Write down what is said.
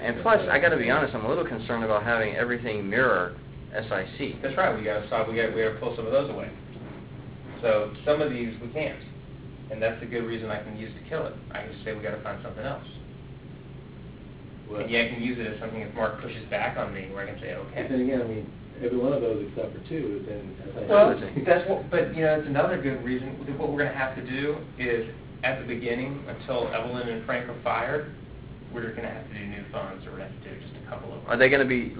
And plus, I got to be honest, I'm a little concerned about having everything mirror SIC. That's right. We got to stop. We got to pull some of those away. So some of these we can't, and that's a good reason I can use to kill it. I just say we got to find something else. Well, And yeah, I can use it as something if Mark pushes back on me, where I can say, okay. But then again, I mean, every one of those except for two is in SIC. Well, that's what. But you know, it's another good reason. What we're going to have to do is at the beginning, until Evelyn and Frank are fired, we're going to have to do new funds, or we're going to have to do just a couple of them. Are they going to be